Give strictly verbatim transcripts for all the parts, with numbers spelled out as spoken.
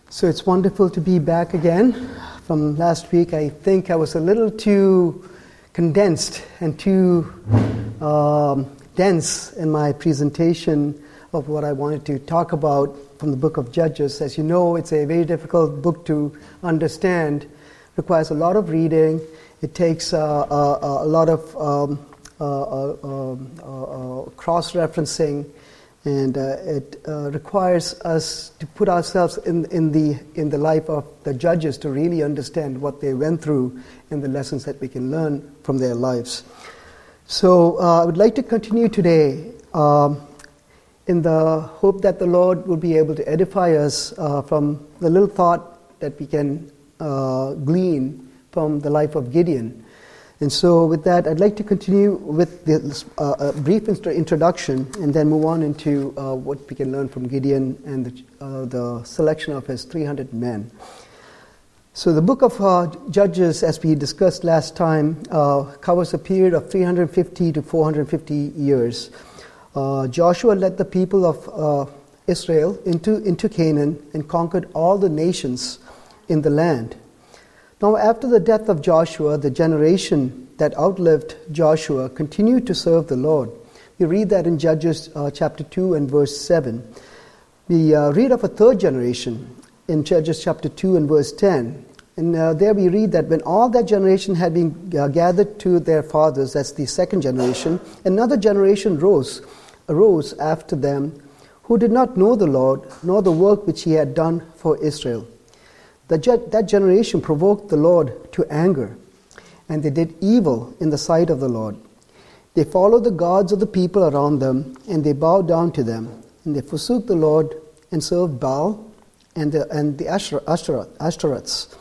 So it's wonderful to be back again. From last week, I think I was a little too condensed and too um, dense in my presentation of what I wanted to talk about from the book of Judges. As you know, it's a very difficult book to understand. It requires a lot of reading. It takes uh, a, a lot of um, uh, uh, uh, uh, cross-referencing. And uh, it uh, requires us to put ourselves in, in the in the life of the judges to really understand what they went through and the lessons that we can learn from their lives. So uh, I would like to continue today um, in the hope that the Lord will be able to edify us uh, from the little thought that we can uh, glean from the life of Gideon. And so with that, I'd like to continue with this, uh, a brief introduction and then move on into uh, what we can learn from Gideon and the, uh, the selection of his three hundred men. So the book of uh, Judges, as we discussed last time, uh, covers a period of three hundred fifty to four hundred fifty years. Uh, Joshua led the people of uh, Israel into, into Canaan and conquered all the nations in the land. Now, after the death of Joshua, the generation that outlived Joshua continued to serve the Lord. We read that in Judges uh, chapter two and verse seven. We uh, read of a third generation in Judges chapter two and verse ten. And uh, there we read that when all that generation had been uh, gathered to their fathers, that's the second generation, another generation rose, arose after them, who did not know the Lord, nor the work which he had done for Israel. That generation provoked the Lord to anger, and they did evil in the sight of the Lord. They followed the gods of the people around them, and they bowed down to them, and they forsook the Lord and served Baal and the, and the Ashtoreths.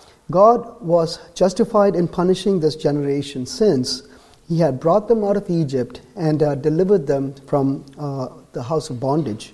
God was justified in punishing this generation, since he had brought them out of Egypt and uh, delivered them from uh, the house of bondage.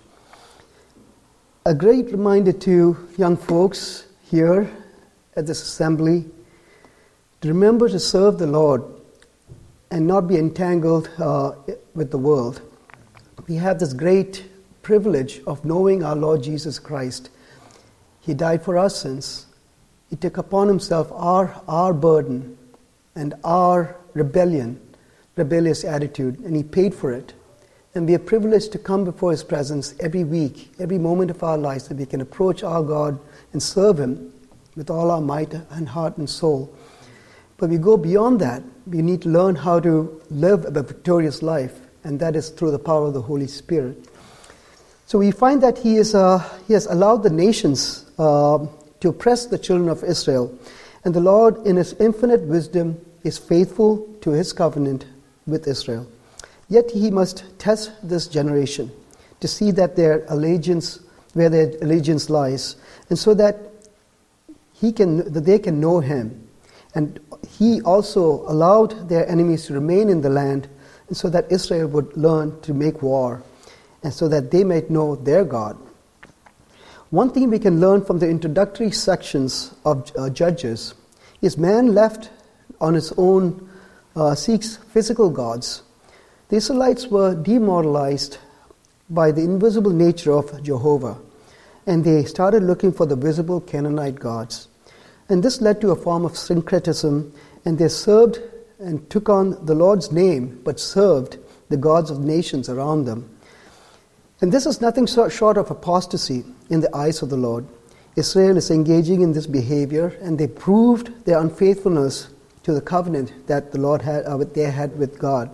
A great reminder to young folks here at this assembly to remember to serve the Lord and not be entangled uh, with the world. We have this great privilege of knowing our Lord Jesus Christ. He died for our sins. He took upon himself our, our burden and our rebellion, rebellious attitude, and he paid for it. And we are privileged to come before his presence every week, every moment of our lives, that we can approach our God and serve him with all our might and heart and soul. But we go beyond that. We need to learn how to live a victorious life, and that is through the power of the Holy Spirit. So we find that he is uh, he has allowed the nations uh, to oppress the children of Israel, and the Lord, in his infinite wisdom, is faithful to his covenant with Israel. Yet he must test this generation to see that their allegiance, where their allegiance lies, and so that he can, that they can know him. And he also allowed their enemies to remain in the land, and so that Israel would learn to make war, and so that they might know their God. One thing we can learn from the introductory sections of uh, Judges is man left on his own uh, seeks physical gods. The Israelites were demoralized by the invisible nature of Jehovah, and they started looking for the visible Canaanite gods. And this led to a form of syncretism, and they served and took on the Lord's name, but served the gods of nations around them. And this is nothing short of apostasy in the eyes of the Lord. Israel is engaging in this behavior, and they proved their unfaithfulness to the covenant that the Lord had, uh, they had with God.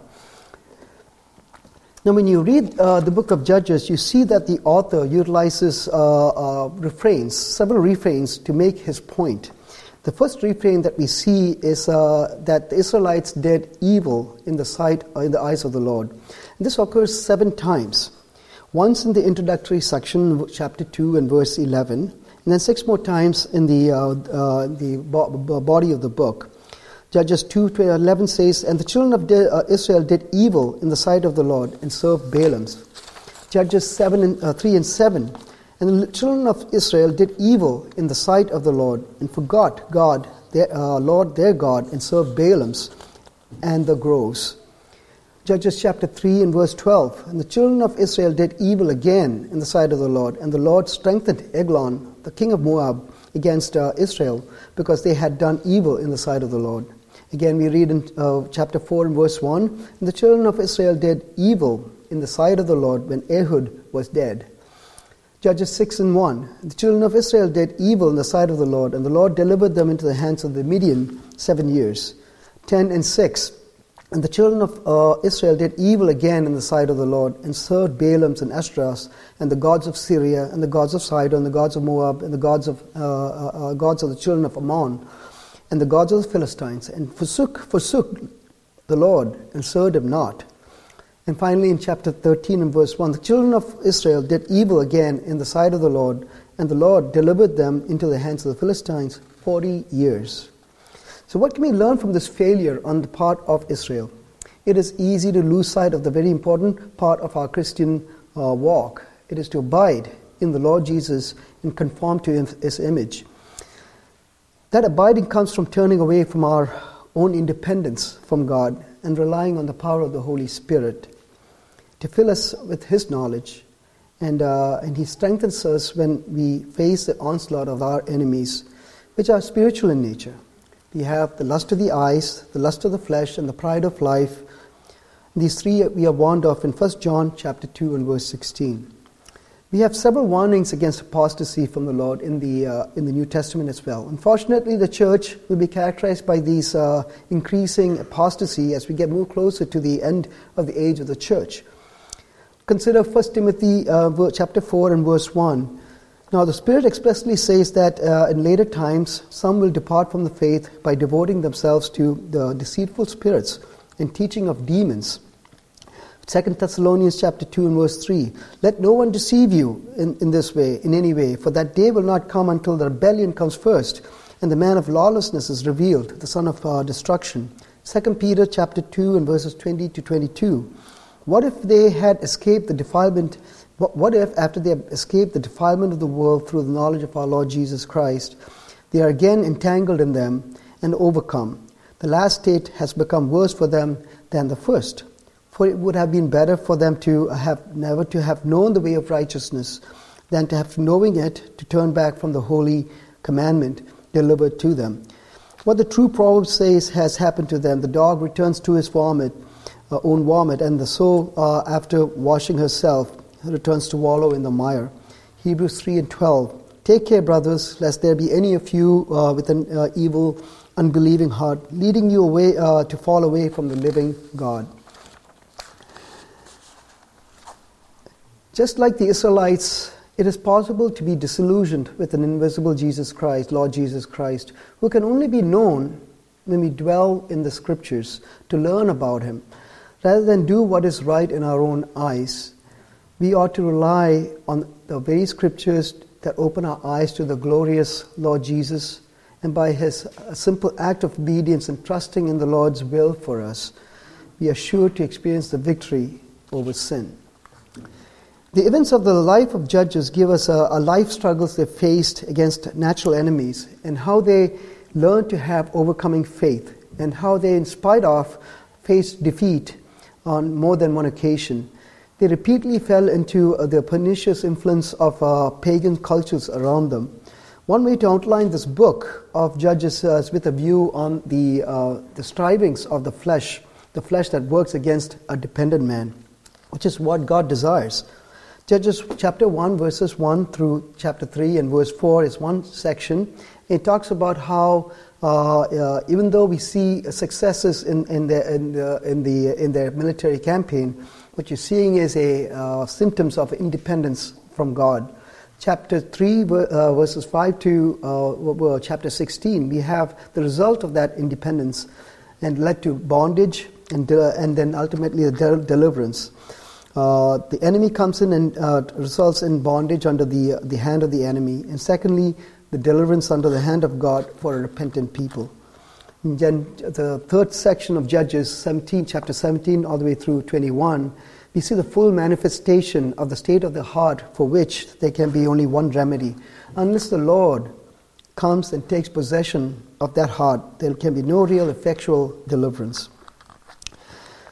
Now, when you read uh, the book of Judges, you see that the author utilizes uh, uh, refrains, several refrains, to make his point. The first refrain that we see is uh, that the Israelites did evil in the sight, uh, in the eyes of the Lord. And this occurs seven times. Once in the introductory section, chapter two and verse eleven, and then six more times in the uh, uh, the bo- body of the book. Judges two eleven says, "And the children of De- uh, Israel did evil in the sight of the Lord and served Baalams." Judges seven and, uh, three and seven, "And the children of Israel did evil in the sight of the Lord and forgot God, their uh, Lord their God, and served Baalams and the groves." Judges chapter three and verse twelve. And the children of Israel did evil again in the sight of the Lord, and the Lord strengthened Eglon, the king of Moab, against uh, Israel, because they had done evil in the sight of the Lord. Again, we read in uh, chapter four and verse one, and the children of Israel did evil in the sight of the Lord when Ehud was dead. Judges six and one, the children of Israel did evil in the sight of the Lord, and the Lord delivered them into the hands of the Midian seven years. ten and six, and the children of uh, Israel did evil again in the sight of the Lord, and served Baalams and Ashtaroth, and the gods of Syria, and the gods of Sidon, and the gods of Moab, and the gods of uh, uh, uh, gods of the children of Ammon, and the gods of the Philistines, and forsook, forsook the Lord, and served him not. And finally in chapter thirteen and verse one, the children of Israel did evil again in the sight of the Lord, and the Lord delivered them into the hands of the Philistines forty years. So what can we learn from this failure on the part of Israel? It is easy to lose sight of the very important part of our Christian uh, walk. It is to abide in the Lord Jesus and conform to His image. That abiding comes from turning away from our own independence from God and relying on the power of the Holy Spirit to fill us with His knowledge. And, uh, and He strengthens us when we face the onslaught of our enemies, which are spiritual in nature. We have the lust of the eyes, the lust of the flesh, and the pride of life. These three we are warned of in First John chapter two and verse sixteen. We have several warnings against apostasy from the Lord in the uh, in the New Testament as well. Unfortunately, the church will be characterized by these uh, increasing apostasy as we get more closer to the end of the age of the church. Consider First Timothy uh, chapter four and verse one. Now the Spirit expressly says that uh, in later times some will depart from the faith by devoting themselves to the deceitful spirits and teaching of demons. Second Thessalonians chapter two and verse three. Let no one deceive you in, in this way, in any way, for that day will not come until the rebellion comes first, and the man of lawlessness is revealed, the son of uh, destruction. Second Peter chapter two and verses twenty to twenty-two. What if they had escaped the defilement What if, after they have escaped the defilement of the world through the knowledge of our Lord Jesus Christ, they are again entangled in them and overcome? The last state has become worse for them than the first. For it would have been better for them to have never to have known the way of righteousness than to have, knowing it, to turn back from the holy commandment delivered to them. What the true proverb says has happened to them. The dog returns to his vomit, uh, own vomit, and the sow, uh, after washing herself, returns to wallow in the mire. Hebrews three and twelve. Take care, brothers, lest there be any of you uh, with an uh, evil, unbelieving heart, leading you away uh, to fall away from the living God. Just like the Israelites, it is possible to be disillusioned with an invisible Jesus Christ, Lord Jesus Christ, who can only be known when we dwell in the Scriptures to learn about Him, rather than do what is right in our own eyes. We ought to rely on the very Scriptures that open our eyes to the glorious Lord Jesus, and by His simple act of obedience and trusting in the Lord's will for us, we are sure to experience the victory over sin. The events of the life of Judges give us a, a life struggles they faced against natural enemies, and how they learned to have overcoming faith, and how they, in spite of, faced defeat on more than one occasion. They repeatedly fell into uh, the pernicious influence of uh, pagan cultures around them. One way to outline this book of Judges uh, is with a view on the uh, the strivings of the flesh, the flesh that works against a dependent man, which is what God desires. Judges chapter one, verses one through chapter three and verse four is one section. It talks about how uh, uh, even though we see successes in, in, the, in, the, in, the, in their military campaign, what you're seeing is a uh, symptoms of independence from God. Chapter three, uh, verses five to uh, chapter sixteen, we have the result of that independence and led to bondage and, de- and then ultimately the de- deliverance. Uh, the enemy comes in and uh, results in bondage under the, uh, the hand of the enemy. And secondly, the deliverance under the hand of God for a repentant people. And then the third section of Judges seventeen, chapter seventeen, all the way through twenty-one, we see the full manifestation of the state of the heart for which there can be only one remedy. Unless the Lord comes and takes possession of that heart, there can be no real effectual deliverance.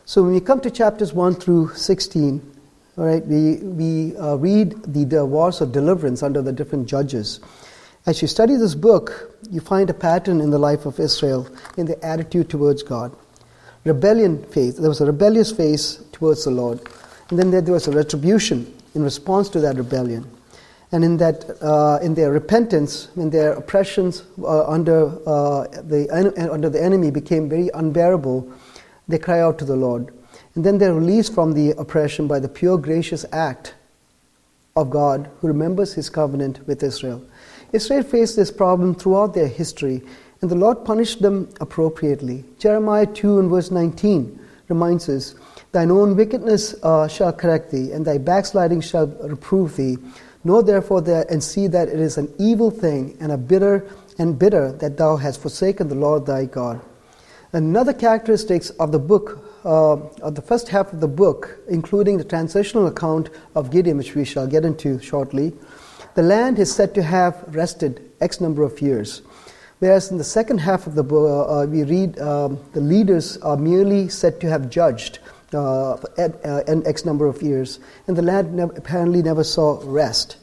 So when we come to chapters one through sixteen, all right, we, we uh, read the, the wars of deliverance under the different judges. As you study this book, you find a pattern in the life of Israel in their attitude towards God. Rebellion phase. There was a rebellious phase towards the Lord. And then there, there was a retribution in response to that rebellion. And in that, uh, in their repentance, when their oppressions uh, under uh, the under the enemy became very unbearable, they cry out to the Lord. And then they're released from the oppression by the pure gracious act of God who remembers his covenant with Israel. Israel faced this problem throughout their history, and the Lord punished them appropriately. Jeremiah two and verse nineteen reminds us, "Thine own wickedness uh, shall correct thee, and thy backsliding shall reprove thee. Know therefore that and see that it is an evil thing and a bitter and bitter that thou hast forsaken the Lord thy God." Another characteristics of the book, uh, of the first half of the book, including the transitional account of Gideon, which we shall get into shortly, the land is said to have rested X number of years. Whereas in the second half of the book, uh, we read um, the leaders are merely said to have judged uh, at, uh, in X number of years, and the land never, apparently never saw rest.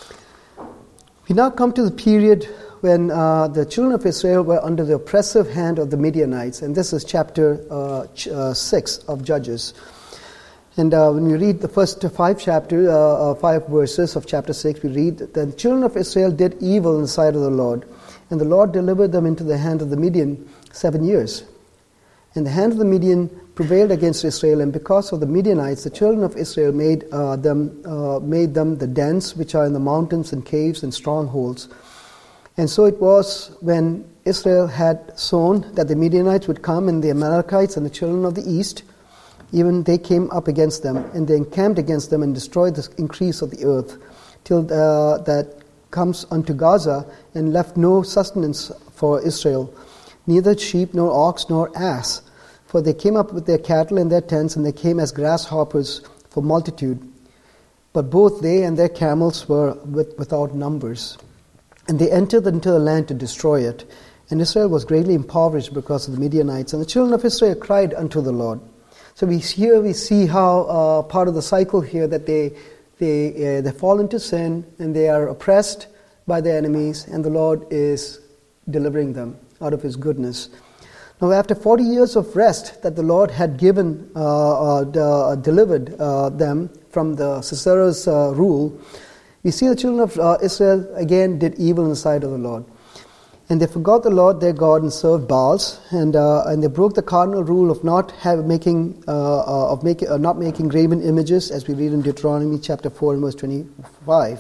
We now come to the period when uh, the children of Israel were under the oppressive hand of the Midianites, and this is chapter uh, ch- uh, six of Judges. And uh, when we read the first five chapters, uh, uh, five verses of chapter six, we read that the children of Israel did evil in the sight of the Lord, and the Lord delivered them into the hand of the Midian seven years. And the hand of the Midian prevailed against Israel, and because of the Midianites, the children of Israel made uh, them uh, made them the dens which are in the mountains and caves and strongholds. And so it was when Israel had sown that the Midianites would come, and the Amalekites and the children of the east, even they came up against them, and they encamped against them and destroyed the increase of the earth, till uh, that comes unto Gaza, and left no sustenance for Israel, neither sheep nor ox nor ass. For they came up with their cattle and their tents, and they came as grasshoppers for multitude. But both they and their camels were with, without numbers. And they entered into the land to destroy it. And Israel was greatly impoverished because of the Midianites. And the children of Israel cried unto the Lord. So we here we see how uh, part of the cycle here that they they uh, they fall into sin and they are oppressed by their enemies, and the Lord is delivering them out of his goodness. Now, after forty years of rest that the Lord had given, uh, uh, uh, delivered uh, them from the Sisera's uh, rule, we see the children of uh, Israel again did evil in the sight of the Lord. And they forgot the Lord their God and served Baals, and uh, and they broke the cardinal rule of not have making uh, uh, of making uh, not making graven images, as we read in Deuteronomy chapter four and verse twenty-five.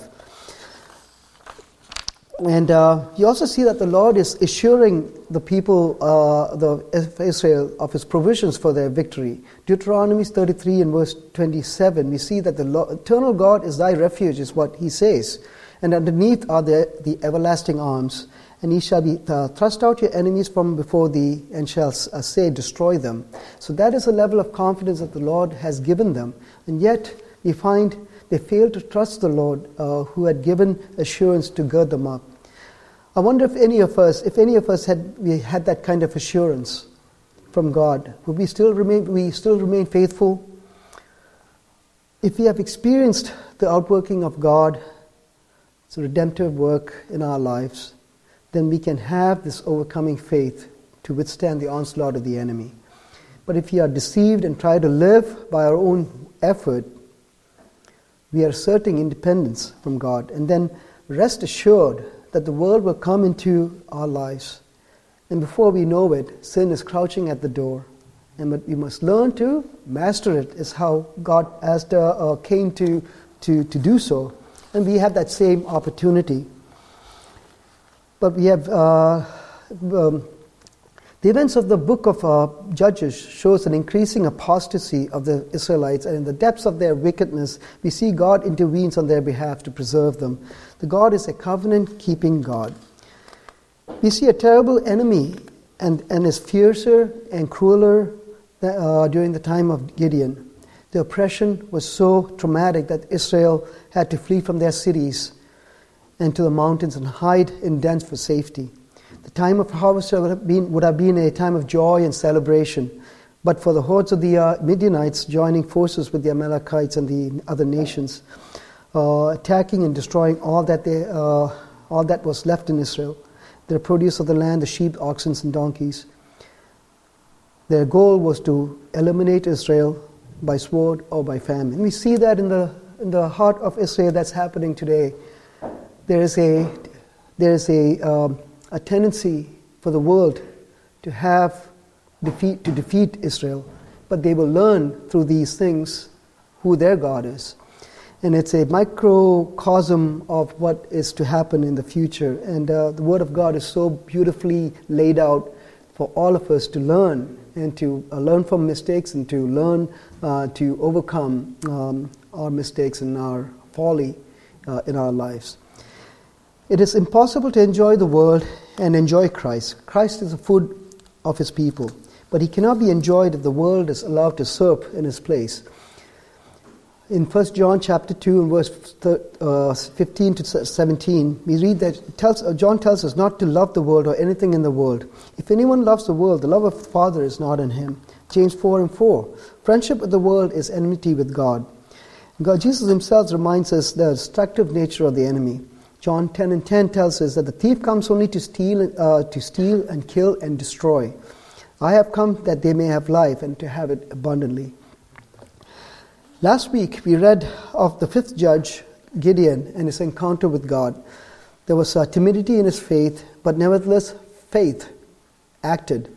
And uh, you also see that the Lord is assuring the people, uh, the Israel, of his provisions for their victory. Deuteronomy thirty-three and verse twenty-seven, we see that the Lord, eternal God is thy refuge, is what he says. And underneath are the, the everlasting arms. And ye shall be uh, thrust out your enemies from before thee, and shall uh, say, destroy them. So that is a level of confidence that the Lord has given them. And yet we find they failed to trust the Lord uh, who had given assurance to gird them up. I wonder if any of us, if any of us had we had that kind of assurance from God, would we still remain we still remain faithful? If we have experienced the outworking of God, it's a redemptive work in our lives, then we can have this overcoming faith to withstand the onslaught of the enemy. But if we are deceived and try to live by our own effort, we are asserting independence from God. And then rest assured that the world will come into our lives. And before we know it, sin is crouching at the door. And but we must learn to master it, is how God asked uh, uh, Cain to, to, to do so. And we have that same opportunity. But we have uh, um, the events of the book of uh, Judges shows an increasing apostasy of the Israelites, and in the depths of their wickedness, we see God intervenes on their behalf to preserve them. The God is a covenant-keeping God. We see a terrible enemy, and, and is fiercer and crueler uh, during the time of Gideon. The oppression was so traumatic that Israel had to flee from their cities and to the mountains and hide in dens for safety. The time of harvest would have been, would have been a time of joy and celebration, but for the hordes of the uh, Midianites joining forces with the Amalekites and the other nations, uh, attacking and destroying all that they, uh, all that was left in Israel, the produce of the land, the sheep, oxen, and donkeys. Their goal was to eliminate Israel by sword or by famine. We see that in the in the heart of Israel that's happening today. There is a there is a um, a tendency for the world to have defeat to defeat Israel, but they will learn through these things who their God is, and it's a microcosm of what is to happen in the future. And uh, the Word of God is so beautifully laid out for all of us to learn and to uh, learn from mistakes and to learn uh, to overcome um, our mistakes and our folly uh, in our lives. It is impossible to enjoy the world and enjoy Christ. Christ is the food of his people, but he cannot be enjoyed if the world is allowed to usurp in his place. In First John chapter two and verse fifteen to seventeen, we read that it tells, uh, John tells us not to love the world or anything in the world. If anyone loves the world, the love of the Father is not in him. James four and four, friendship with the world is enmity with God. God, Jesus himself reminds us the destructive nature of the enemy. John ten and ten tells us that the thief comes only to steal, uh, to steal and kill and destroy. I have come that they may have life and to have it abundantly. Last week we read of the fifth judge, Gideon, and his encounter with God. There was uh, timidity in his faith, but nevertheless faith acted.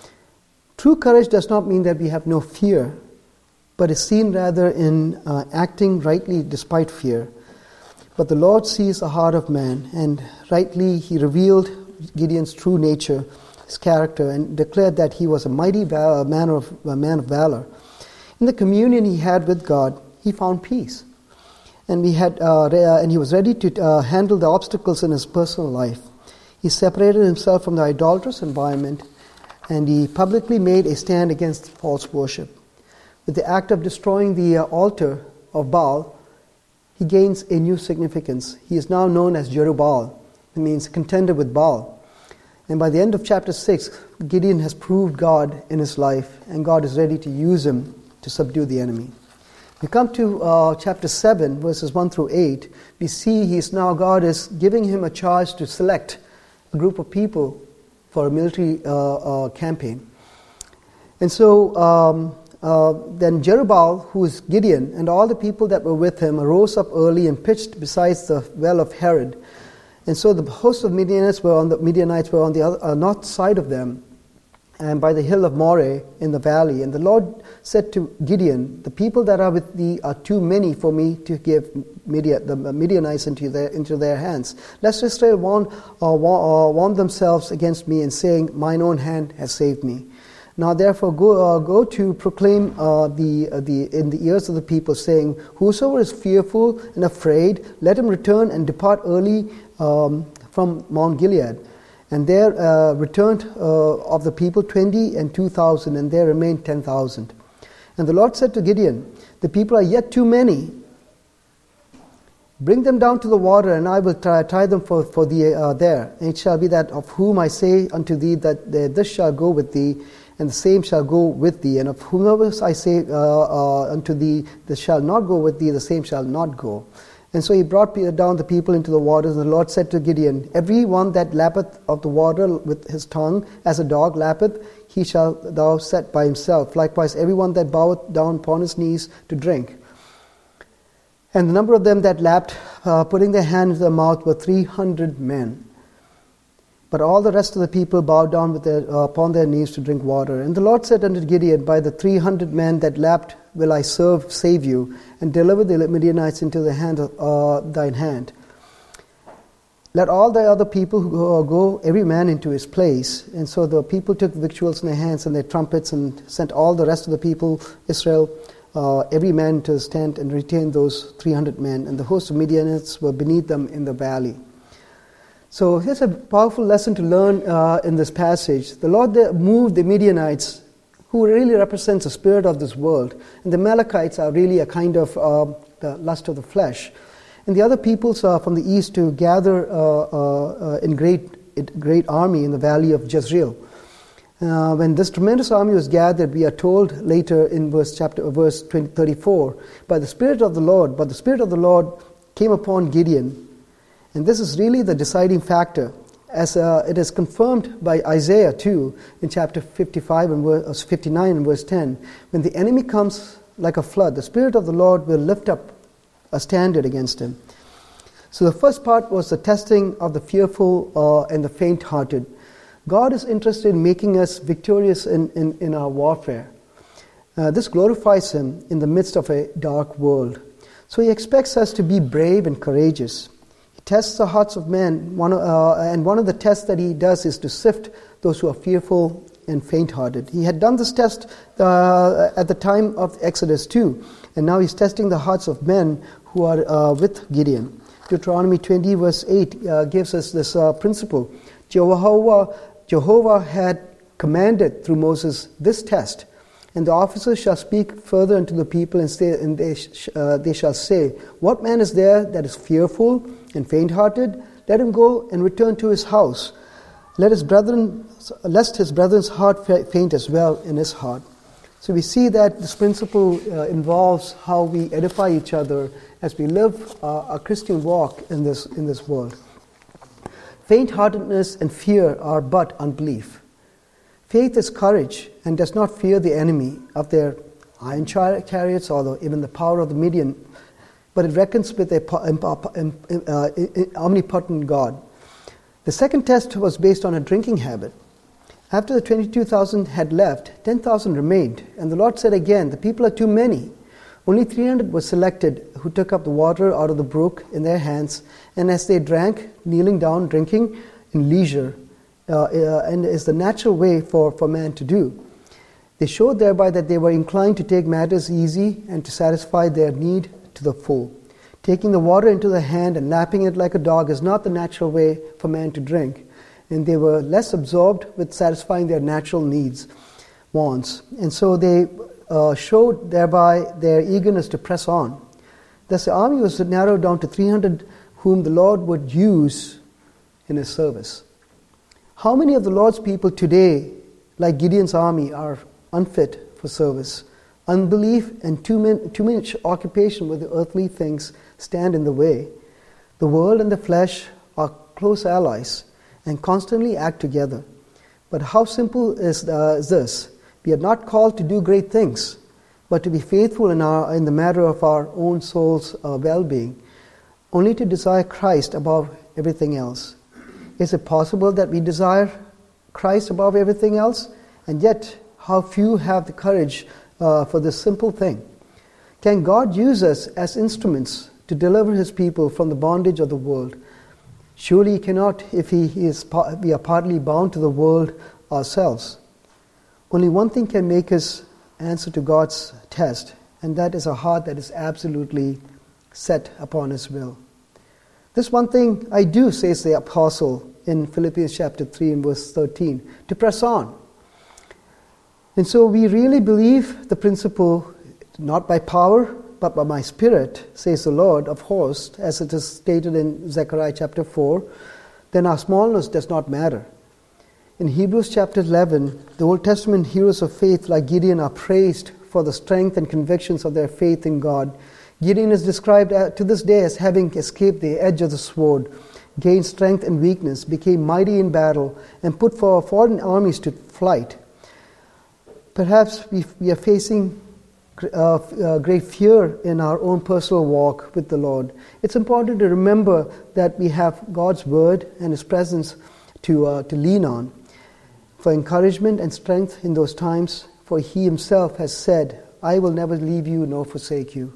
True courage does not mean that we have no fear, but is seen rather in uh, acting rightly despite fear. But the Lord sees the heart of man, and rightly he revealed Gideon's true nature, his character, and declared that he was a mighty val- man, of, a man of valor. In the communion he had with God, he found peace, and we had, uh, re- and he was ready to uh, handle the obstacles in his personal life. He separated himself from the idolatrous environment, and he publicly made a stand against false worship. With the act of destroying the uh, altar of Baal, he gains a new significance. He is now known as Jerubbaal. It means contender with Baal. And by the end of chapter six, Gideon has proved God in his life, and God is ready to use him to subdue the enemy. We come to uh, chapter seven, verses one through eight. We see he's now, God is giving him a charge to select a group of people for a military uh, uh, campaign. And so um, uh, then Jerubbaal, who is Gideon, and all the people that were with him arose up early and pitched beside the well of Herod. And so the host of Midianites were on the Midianites were on the other, uh, north side of them, and by the hill of Moreh in the valley. And the Lord said to Gideon, the people that are with thee are too many for me to give Midian, the Midianites into their, into their hands. Lest Israel warn, uh, warn, uh, warn themselves against me, and saying, mine own hand has saved me. Now therefore go uh, go to proclaim uh, the uh, the in the ears of the people, saying, whosoever is fearful and afraid, let him return and depart early um, from Mount Gilead. And there uh, returned uh, of the people twenty and two thousand, and there remained ten thousand. And the Lord said to Gideon, the people are yet too many. Bring them down to the water, and I will try, try them for, for thee uh, there. And it shall be that of whom I say unto thee that this shall go with thee, and the same shall go with thee. And of whomever I say uh, uh, unto thee, this shall not go with thee, the same shall not go. And so he brought down the people into the waters, and the Lord said to Gideon, every one that lappeth of the water with his tongue, as a dog lappeth, he shall thou set by himself. Likewise every one that boweth down upon his knees to drink. And the number of them that lapped, uh, putting their hand into their mouth, were three hundred men. But all the rest of the people bowed down with their, uh, upon their knees to drink water. And the Lord said unto Gideon, by the three hundred men that lapped will I serve, save you, and deliver the Midianites into the hand of uh, thine hand. Let all the other people who go, go, every man into his place. And so the people took victuals in their hands and their trumpets, and sent all the rest of the people, Israel, uh, every man into his tent, and retained those three hundred men. And the host of Midianites were beneath them in the valley. So here's a powerful lesson to learn uh, in this passage. The Lord moved the Midianites, who really represents the spirit of this world. And the Amalekites are really a kind of uh, the lust of the flesh. And the other peoples uh, from the east to gather uh, uh, uh, in great, great army in the valley of Jezreel. Uh, when this tremendous army was gathered, we are told later in verse chapter verse twenty, thirty-four, by the Spirit of the Lord, but the Spirit of the Lord came upon Gideon. And this is really the deciding factor, as uh, it is confirmed by Isaiah too, in chapter fifty-five and verse fifty-nine and verse ten. When the enemy comes like a flood, the Spirit of the Lord will lift up a standard against him. So the first part was the testing of the fearful uh, and the faint-hearted. God is interested in making us victorious in, in, in our warfare. Uh, this glorifies Him in the midst of a dark world. So He expects us to be brave and courageous. He tests the hearts of men, one, uh, and one of the tests that He does is to sift those who are fearful and faint-hearted. He had done this test uh, at the time of Exodus too, and now He's testing the hearts of men who are uh, with Gideon. Deuteronomy twenty verse eight uh, gives us this uh, principle. Jehovah Jehovah had commanded through Moses this test, and the officers shall speak further unto the people, and, say, and they, sh- uh, they shall say, what man is there that is fearful and faint-hearted? Let him go and return to his house. Let his brethren, lest his brethren's heart faint as well in his heart. So we see that this principle uh, involves how we edify each other as we live uh, a Christian walk in this in this world. Faint-heartedness and fear are but unbelief. Faith is courage and does not fear the enemy of their iron chariots or the, even the power of the Midian, but it reckons with a uh, omnipotent God. The second test was based on a drinking habit. After the twenty-two thousand had left, ten thousand remained, and the Lord said again, the people are too many. Only three hundred were selected who took up the water out of the brook in their hands, and as they drank, kneeling down, drinking in leisure, uh, uh, and is the natural way for, for man to do. They showed thereby that they were inclined to take matters easy and to satisfy their need to the full. Taking the water into the hand and lapping it like a dog is not the natural way for man to drink, and they were less absorbed with satisfying their natural needs, wants, and so they Uh, showed thereby their eagerness to press on. Thus the army was narrowed down to three hundred whom the Lord would use in His service. How many of the Lord's people today, like Gideon's army, are unfit for service? Unbelief and too, min- too much occupation with the earthly things stand in the way. The world and the flesh are close allies and constantly act together. But how simple is, uh, is this? We are not called to do great things, but to be faithful in, our, in the matter of our own soul's uh, well-being, only to desire Christ above everything else. Is it possible that we desire Christ above everything else? And yet, how few have the courage uh, for this simple thing? Can God use us as instruments to deliver His people from the bondage of the world? Surely He cannot if he is, we are partly bound to the world ourselves. Only one thing can make us answer to God's test, and that is a heart that is absolutely set upon His will. This one thing I do, says the apostle in Philippians chapter three and verse thirteen, to press on. And so we really believe the principle, not by power, but by my Spirit, says the Lord of hosts, as it is stated in Zechariah chapter four, then our smallness does not matter. In Hebrews chapter eleven, the Old Testament heroes of faith like Gideon are praised for the strength and convictions of their faith in God. Gideon is described to this day as having escaped the edge of the sword, gained strength and weakness, became mighty in battle, and put for foreign armies to flight. Perhaps we, we are facing uh, uh, great fear in our own personal walk with the Lord. It's important to remember that we have God's word and His presence to uh, to lean on for encouragement and strength in those times, for He Himself has said, I will never leave you nor forsake you.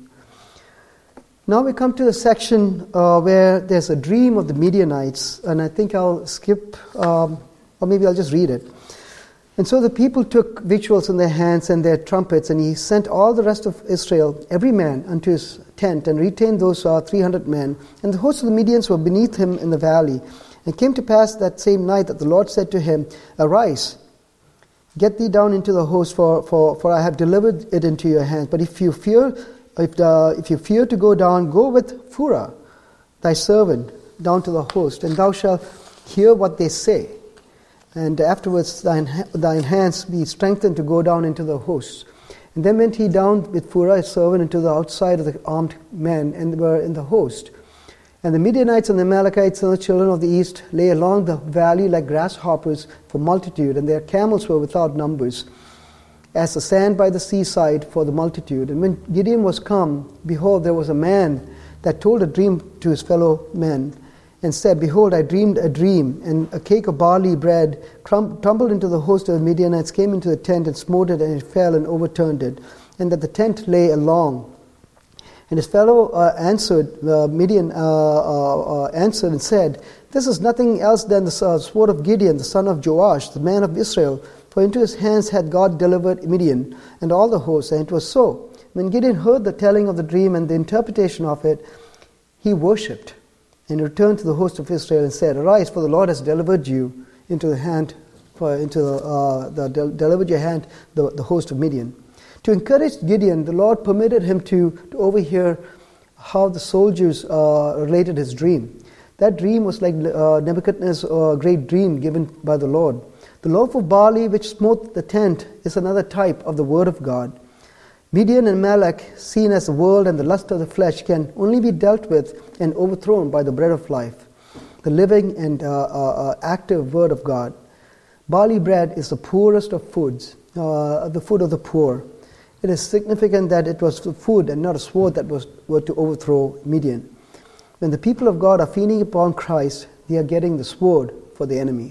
Now we come to the section uh, where there's a dream of the Midianites, and I think I'll skip, um, or maybe I'll just read it. And so the people took victuals in their hands and their trumpets, and he sent all the rest of Israel, every man, unto his tent, and retained those uh, three hundred men. And the hosts of the Midians were beneath him in the valley. And it came to pass that same night that the Lord said to him, Arise, get thee down into the host, for, for, for I have delivered it into your hands. But if you fear, if the, if you fear to go down, go with Phurah, thy servant, down to the host, and thou shalt hear what they say. and afterwards thine, thine hands be strengthened to go down into the hosts. And then went he down with Phurah his servant into the outside of the armed men, and were in the host. And the Midianites and the Amalekites and the children of the east lay along the valley like grasshoppers for multitude, and their camels were without numbers, as the sand by the seaside for the multitude. And when Gideon was come, behold, there was a man that told a dream to his fellow men, and said, Behold, I dreamed a dream, and a cake of barley bread crum- tumbled into the host of the Midianites, came into the tent, and smote it, and it fell and overturned it, and that the tent lay along. And his fellow uh, answered, uh, Midian uh, uh, uh, answered and said, This is nothing else than the uh, sword of Gideon, the son of Joash, the man of Israel, for into his hands had God delivered Midian and all the hosts. And it was so. When Gideon heard the telling of the dream and the interpretation of it, he worshipped, and returned to the host of Israel and said, Arise, for the Lord has delivered you into the hand, for into the, uh, the de- delivered your hand the, the host of Midian. To encourage Gideon, the Lord permitted him to, to overhear how the soldiers uh, related his dream. That dream was like uh, Nebuchadnezzar's uh, great dream given by the Lord. The loaf of barley which smote the tent is another type of the word of God. Midian and Amalek, seen as the world and the lust of the flesh, can only be dealt with and overthrown by the bread of life, the living and uh, uh, active word of God. Barley bread is the poorest of foods, uh, the food of the poor. It is significant that it was food and not a sword that was were to overthrow Midian. When the people of God are feeding upon Christ, they are getting the sword for the enemy.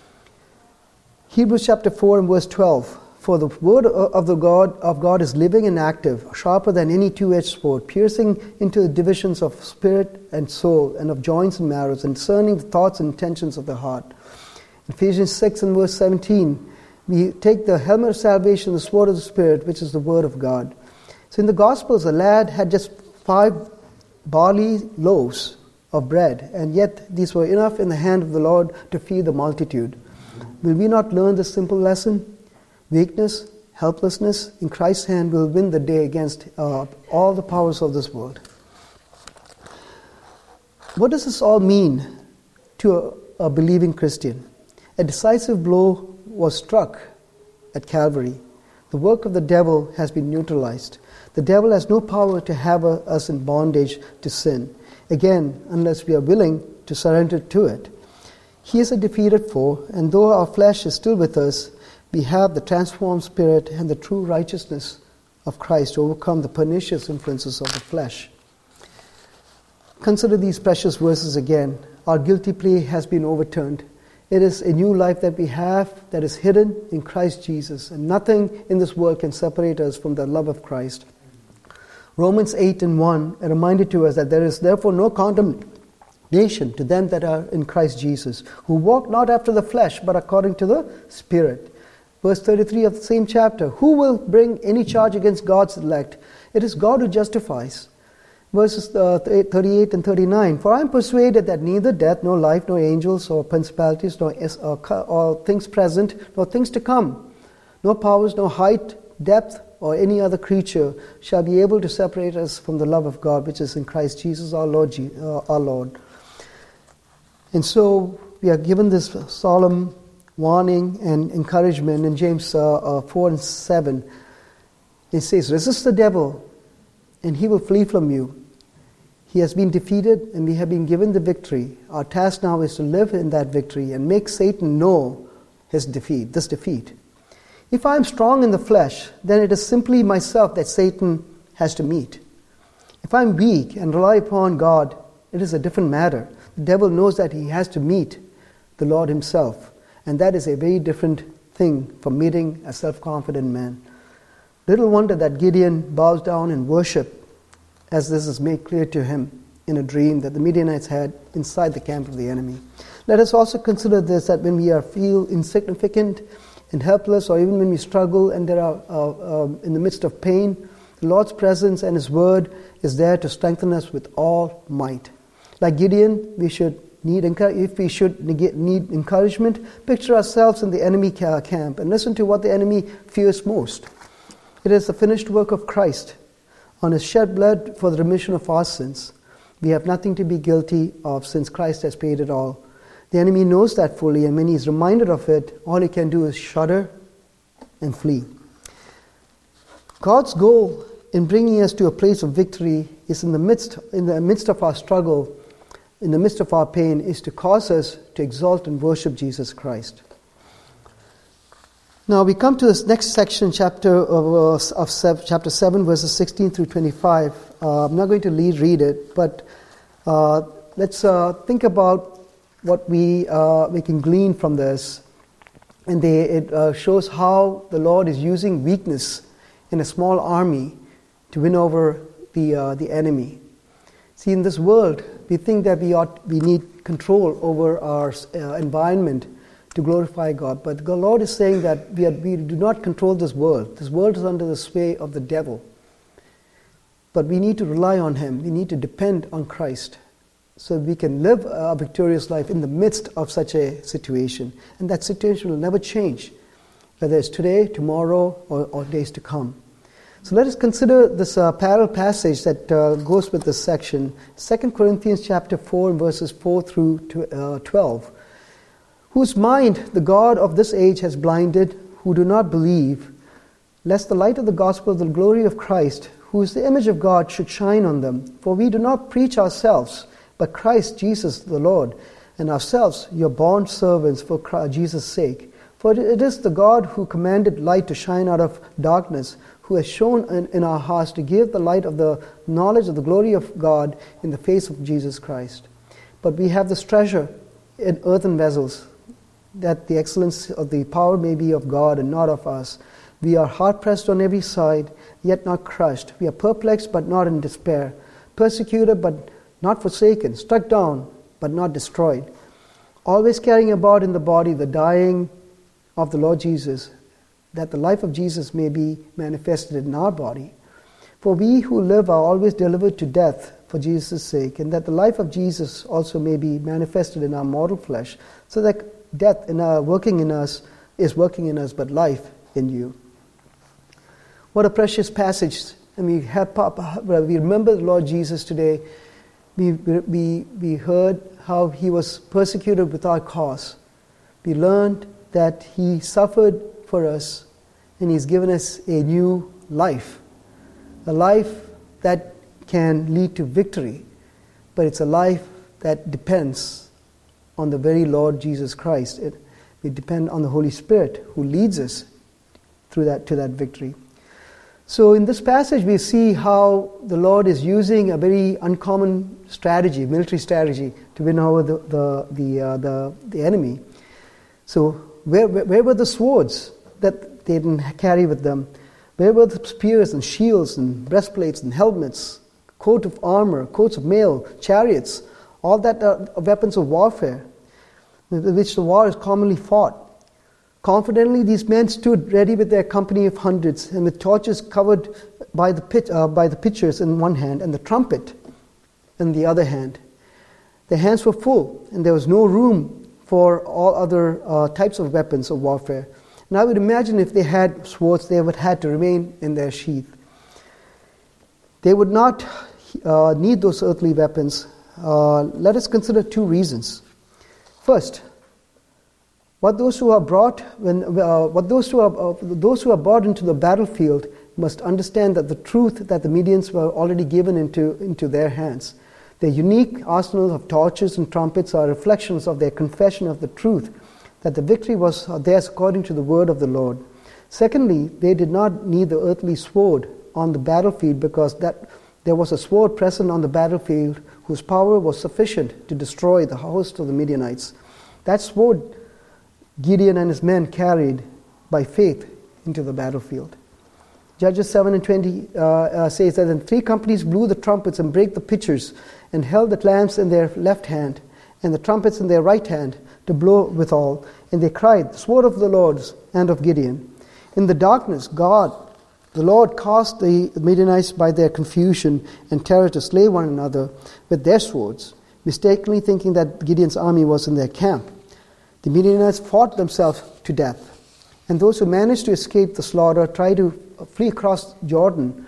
Hebrews chapter four and verse twelve. For the word of the God of God is living and active, sharper than any two-edged sword, piercing into the divisions of spirit and soul, and of joints and marrows, and discerning the thoughts and intentions of the heart. Ephesians six and verse seventeen. We take the helmet of salvation, the sword of the Spirit, which is the word of God. So in the Gospels, a lad had just five barley loaves of bread, and yet these were enough in the hand of the Lord to feed the multitude. Will we not learn this simple lesson? Weakness, helplessness in Christ's hand will win the day against uh, all the powers of this world. What does this all mean to a, a believing Christian? A decisive blow was struck at Calvary. The work of the devil has been neutralized. The devil has no power to have a, us in bondage to sin, again, unless we are willing to surrender to it. He is a defeated foe, and though our flesh is still with us, we have the transformed spirit and the true righteousness of Christ to overcome the pernicious influences of the flesh. Consider these precious verses again. Our guilty plea has been overturned. It is a new life that we have that is hidden in Christ Jesus, and nothing in this world can separate us from the love of Christ. Romans eight and one a reminder to us that there is therefore no condemnation to them that are in Christ Jesus, who walk not after the flesh, but according to the Spirit. Verse thirty-three of the same chapter, who will bring any charge against God's elect? It is God who justifies. Verses uh, thirty-eight and thirty-nine, for I am persuaded that neither death, nor life, nor angels, or principalities, nor uh, or things present, nor things to come, nor powers, nor height, depth, or any other creature shall be able to separate us from the love of God, which is in Christ Jesus our Lord. Uh, our Lord. And so we are given this solemn warning and encouragement in James uh, uh, four and seven. It says, resist the devil, and he will flee from you. He has been defeated, and we have been given the victory. Our task now is to live in that victory and make Satan know his defeat, this defeat. If I am strong in the flesh, then it is simply myself that Satan has to meet. If I am weak and rely upon God, it is a different matter. The devil knows that he has to meet the Lord himself, and that is a very different thing from meeting a self-confident man. Little wonder that Gideon bows down in worship, as this is made clear to him in a dream that the Midianites had inside the camp of the enemy. Let us also consider this, that when we are feel insignificant and helpless, or even when we struggle and there are uh, uh, in the midst of pain, the Lord's presence and His Word is there to strengthen us with all might. Like Gideon, we should need if we should need encouragement, picture ourselves in the enemy camp and listen to what the enemy fears most. It is the finished work of Christ on His shed blood for the remission of our sins. We have nothing to be guilty of, since Christ has paid it all. The enemy knows that fully, and when he's reminded of it, all he can do is shudder and flee. God's goal in bringing us to a place of victory is in the midst, in the midst of our struggle, in the midst of our pain, is to cause us to exalt and worship Jesus Christ. Now we come to this next section, chapter of, uh, of seven, chapter seven, verses sixteen through twenty-five. Uh, I'm not going to lead, read it, but uh, let's uh, think about what we uh, we can glean from this. And they, it uh, shows how the Lord is using weakness in a small army to win over the uh, the enemy. See, in this world, we think that we ought we need control over our uh, environment to glorify God. But the Lord is saying that we, are, we do not control this world. This world is under the sway of the devil. But we need to rely on Him. We need to depend on Christ so we can live a victorious life in the midst of such a situation. And that situation will never change, whether it's today, tomorrow, or, or days to come. So let us consider this uh, parallel passage that uh, goes with this section. Second Corinthians chapter four, verses four through twelve. Whose mind the God of this age has blinded, who do not believe, lest the light of the gospel of the glory of Christ, who is the image of God, should shine on them. For we do not preach ourselves, but Christ Jesus the Lord, and ourselves your bond servants for Jesus' sake. For it is the God who commanded light to shine out of darkness, who has shown in, in our hearts to give the light of the knowledge of the glory of God in the face of Jesus Christ. But we have this treasure in earthen vessels, that the excellence of the power may be of God and not of us. We are hard-pressed on every side, yet not crushed. We are perplexed, but not in despair. Persecuted, but not forsaken. Struck down, but not destroyed. Always carrying about in the body the dying of the Lord Jesus, that the life of Jesus may be manifested in our body. For we who live are always delivered to death for Jesus' sake, and that the life of Jesus also may be manifested in our mortal flesh, so that death in our working in us is working in us, but life in you. What a precious passage. And we have, we remember the Lord Jesus today. We, we, we heard how He was persecuted without cause. We learned that He suffered for us, and He's given us a new life. A life that can lead to victory, but it's a life that depends on the very Lord Jesus Christ. It, we depend on the Holy Spirit who leads us through that to that victory. So in this passage we see how the Lord is using a very uncommon strategy, military strategy, to win over the the the uh, the, the enemy. So where, where where were the swords that they didn't carry with them? Where were the spears and shields and breastplates and helmets, coat of armor, coats of mail, chariots, all that are weapons of warfare with which the war is commonly fought? Confidently, these men stood ready with their company of hundreds, and with torches covered by the pit, uh, by the pitchers in one hand, and the trumpet in the other hand. Their hands were full, and there was no room for all other uh, types of weapons of warfare. And I would imagine if they had swords, they would have had to remain in their sheath. They would not uh, need those earthly weapons. Uh, let us consider two reasons. First, what those who are brought when uh, what those who are uh, those who are brought into the battlefield must understand that the truth that the Medians were already given into into their hands. Their unique arsenal of torches and trumpets are reflections of their confession of the truth, that the victory was theirs according to the word of the Lord. Secondly, they did not need the earthly sword on the battlefield, because that there was a sword present on the battlefield whose power was sufficient to destroy the host of the Midianites. That sword Gideon and his men carried by faith into the battlefield. Judges seven and twenty uh, uh, says that then three companies blew the trumpets and brake the pitchers, and held the lamps in their left hand and the trumpets in their right hand to blow withal. And they cried, "The sword of the Lord and of Gideon." In the darkness, God, the Lord, caused the Midianites by their confusion and terror to slay one another with their swords, mistakenly thinking that Gideon's army was in their camp. The Midianites fought themselves to death, and those who managed to escape the slaughter tried to flee across Jordan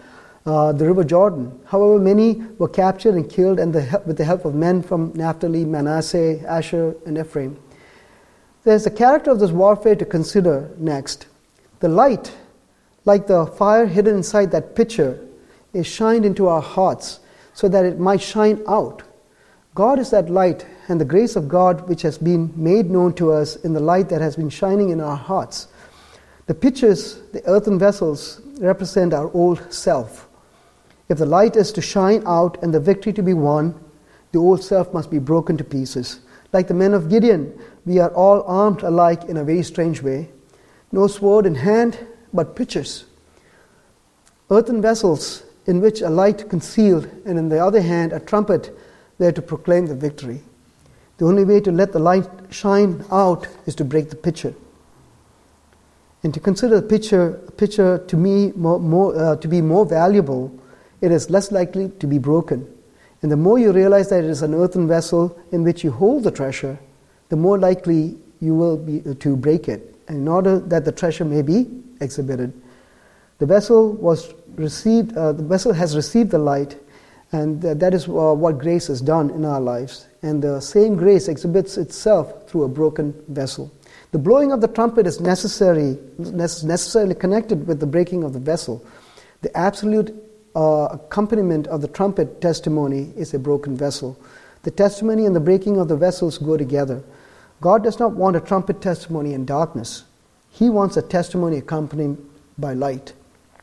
uh, the river Jordan. However, many were captured and killed and the, with the help of men from Naphtali, Manasseh, Asher, and Ephraim. There's the character of this warfare to consider next. The light, like the fire hidden inside that pitcher, is shined into our hearts so that it might shine out. God is that light, and the grace of God which has been made known to us in the light that has been shining in our hearts. The pitchers, the earthen vessels, represent our old self. If the light is to shine out and the victory to be won, the old self must be broken to pieces. Like the men of Gideon, we are all armed alike in a very strange way. No sword in hand, but pitchers. Earthen vessels in which a light concealed, and in the other hand a trumpet there to proclaim the victory. The only way to let the light shine out is to break the pitcher. And to consider the pitcher, pitcher to me more, more, uh, to be more valuable, it is less likely to be broken. And the more you realize that it is an earthen vessel in which you hold the treasure, the more likely you will be to break it, in order that the treasure may be exhibited. The vessel was received. Uh, the vessel has received the light, and uh, that is uh, what grace has done in our lives. And the same grace exhibits itself through a broken vessel. The blowing of the trumpet is necessary, necessarily connected with the breaking of the vessel. The absolute uh, accompaniment of the trumpet testimony is a broken vessel. The testimony and the breaking of the vessels go together. God does not want a trumpet testimony in darkness. He wants a testimony accompanied by light.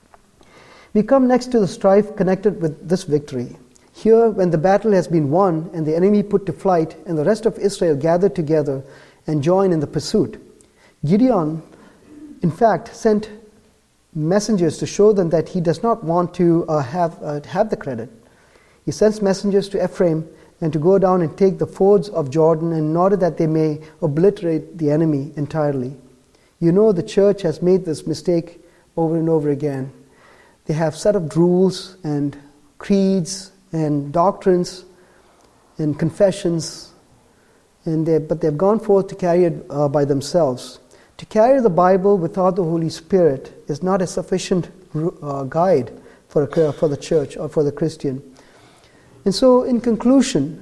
We come next to the strife connected with this victory. Here, when the battle has been won and the enemy put to flight and the rest of Israel gathered together and join in the pursuit, Gideon, in fact, sent messengers to show them that he does not want to uh, have, uh, have the credit. He sends messengers to Ephraim and to go down and take the fords of Jordan in order that they may obliterate the enemy entirely. You know the church has made this mistake over and over again. They have set up rules and creeds and doctrines and confessions, and they, but they've gone forth to carry it uh, by themselves. To carry the Bible without the Holy Spirit is not a sufficient uh, guide for, a, for the church or for the Christian. And so, in conclusion,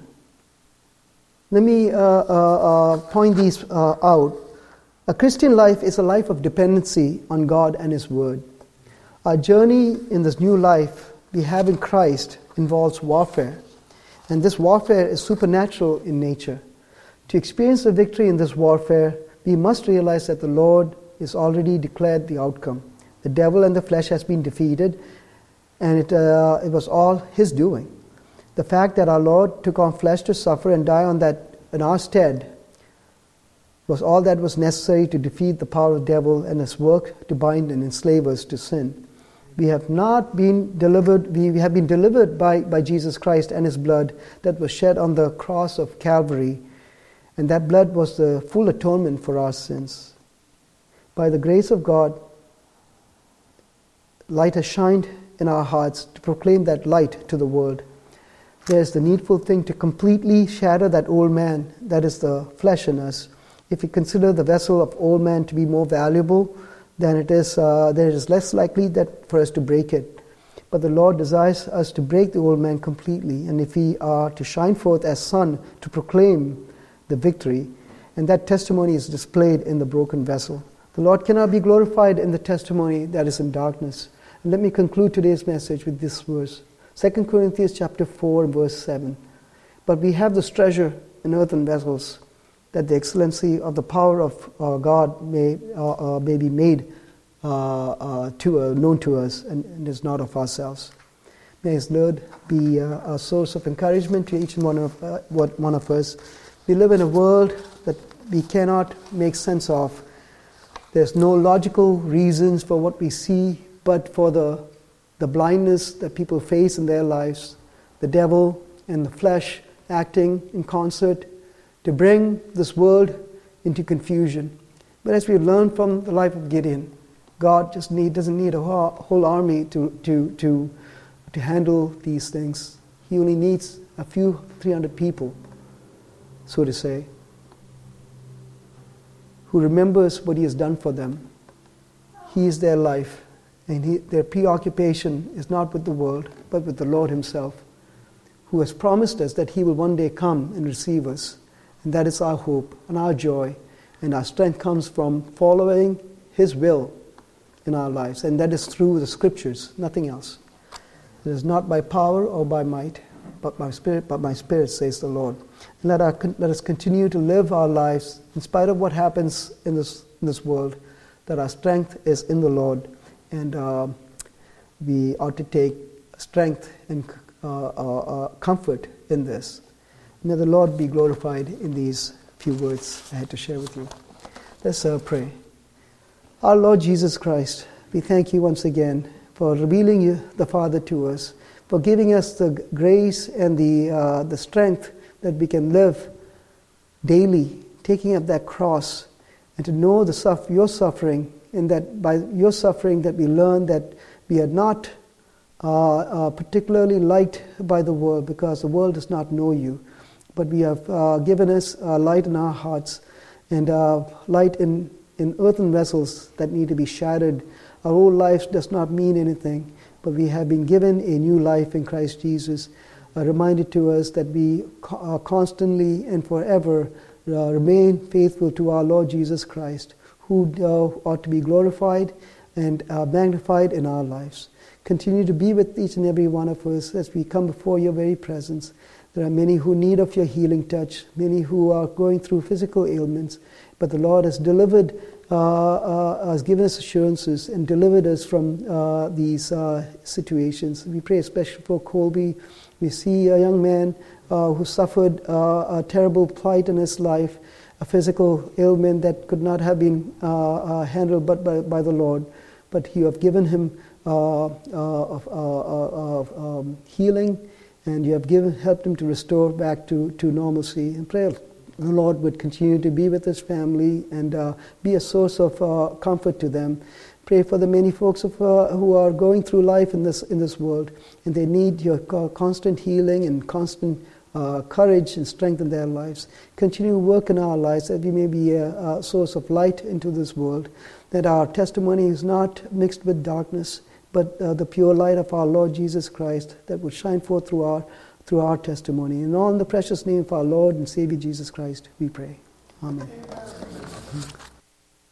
let me uh, uh, uh, point these uh, out. A Christian life is a life of dependency on God and His Word. Our journey in this new life we have in Christ involves warfare, and this warfare is supernatural in nature. To experience the victory in this warfare, we must realize that the Lord has already declared the outcome. The devil and the flesh has been defeated, and it, uh, it was all His doing. The fact that our Lord took on flesh to suffer and die on that in our stead was all that was necessary to defeat the power of the devil and his work to bind and enslave us to sin. We have not been delivered, we have been delivered by, by Jesus Christ and His blood that was shed on the cross of Calvary, and that blood was the full atonement for our sins. By the grace of God, light has shined in our hearts to proclaim that light to the world. There's the needful thing to completely shatter that old man, that is the flesh in us. If we consider the vessel of old man to be more valuable, then it is uh, there is less likely that for us to break it. But the Lord desires us to break the old man completely, and if we are to shine forth as son to proclaim the victory, and that testimony is displayed in the broken vessel. The Lord cannot be glorified in the testimony that is in darkness. And let me conclude today's message with this verse. Second Corinthians chapter four, verse seven. But we have this treasure in earthen vessels, that the excellency of the power of uh, God may uh, uh, may be made uh, uh, to uh, known to us, and, and is not of ourselves. May His Lord be uh, a source of encouragement to each and one of uh, one of us. We live in a world that we cannot make sense of. There's no logical reasons for what we see, but for the the blindness that people face in their lives, the devil and the flesh acting in concert to bring this world into confusion. But as we learn from the life of Gideon, God just need, doesn't need a whole army to, to, to, to handle these things. He only needs a few, three hundred people, so to say, who remembers what He has done for them. He is their life, And he, their preoccupation is not with the world, but with the Lord himself, who has promised us that he will one day come and receive us. And that is our hope and our joy. And our strength comes from following his will in our lives. And that is through the scriptures, nothing else. It is not by power or by might, but by spirit, but by spirit, says the Lord. And let, our, let us continue to live our lives in spite of what happens in this, in this world, that our strength is in the Lord. And uh, we ought to take strength and uh, uh, uh, comfort in this. May the Lord be glorified in these few words I had to share with you. Let's uh, pray. Our Lord Jesus Christ, we thank you once again for revealing you, the Father to us, for giving us the grace and the uh, the strength that we can live daily, taking up that cross, and to know the suff- your suffering, and that by your suffering that we learn that we are not uh, uh, particularly liked by the world, because the world does not know you. But we have uh, given us uh, light in our hearts, and uh, light in, in earthen vessels that need to be shattered. Our old life does not mean anything, but we have been given a new life in Christ Jesus, a reminder to us that we co- uh, constantly and forever uh, remain faithful to our Lord Jesus Christ, who uh, ought to be glorified and uh, magnified in our lives. Continue to be with each and every one of us as we come before your very presence. There are many who need of your healing touch, many who are going through physical ailments, but the Lord has delivered, uh, uh, has given us assurances and delivered us from uh, these uh, situations. We pray especially for Colby. We see a young man uh, who suffered uh, a terrible plight in his life, a physical ailment that could not have been uh, uh, handled but by, by the Lord. But you have given him uh, uh, uh, uh, uh, um, healing, and you have given, helped him to restore back to, to normalcy. And pray the Lord would continue to be with his family and uh, be a source of uh, comfort to them. Pray for the many folks of, uh, who are going through life in this in this world, and they need your constant healing and constant uh, courage and strength in their lives. Continue to work in our lives that we may be a, a source of light into this world, that our testimony is not mixed with darkness, but uh, the pure light of our Lord Jesus Christ that would shine forth through our through our testimony. And all in the precious name of our Lord and Savior Jesus Christ, we pray. Amen. Amen.